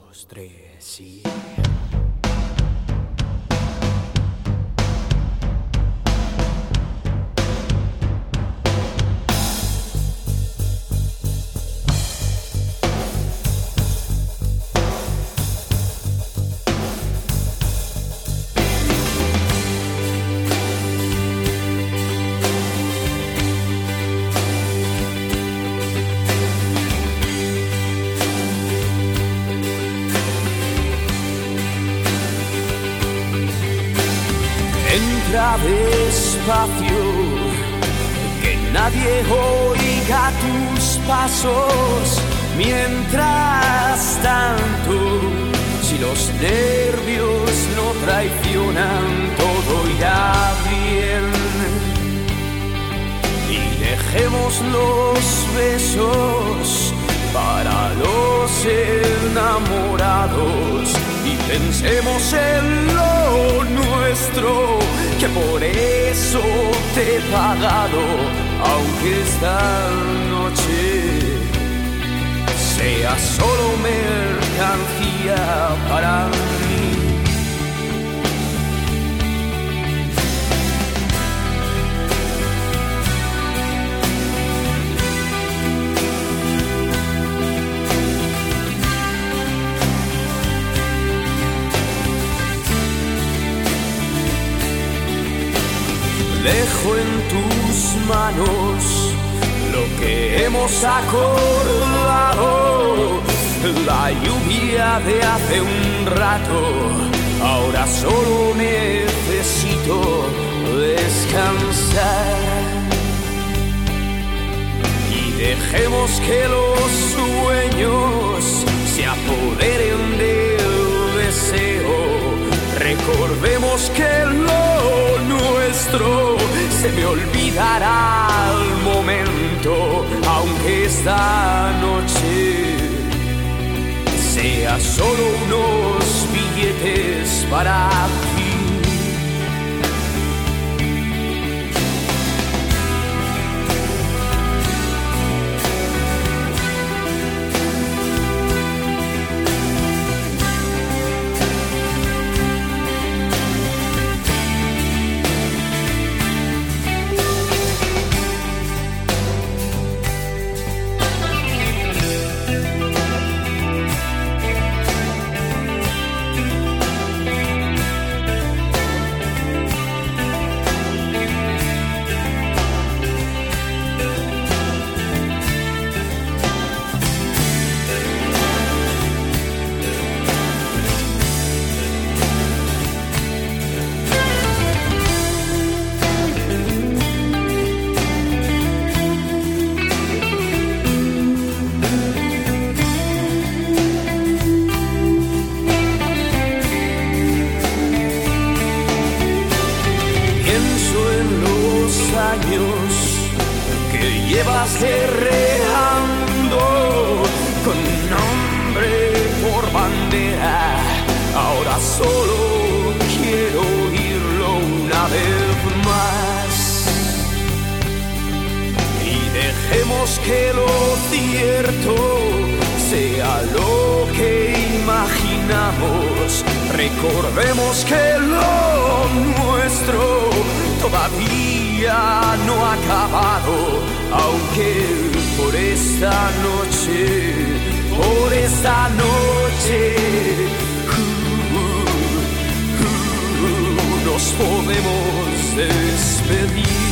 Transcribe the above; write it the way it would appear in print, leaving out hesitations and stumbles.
dos, tres y... Entra despacio, que nadie oiga tus pasos. Mientras tanto, si los nervios no traicionan, todo irá bien. Y dejemos los besos para los enamorados y pensemos en lo nuestro, que por eso te he pagado, aunque esta noche sea solo mercancía para mí. Dejo en tus manos lo que hemos acordado. La lluvia de hace un rato, ahora solo necesito descansar. Y dejemos que los sueños se apoderen del deseo. Recordemos que lo nuestro se me olvidará al momento, aunque esta noche sea solo unos billetes para ti. Que llevas guerreando con nombre por bandera, ahora solo quiero oírlo una vez más. Y dejemos que lo cierto sea lo que imaginamos. Recordemos que lo nuestro todavía no ha acabado, aunque por esta noche nos podemos despedir.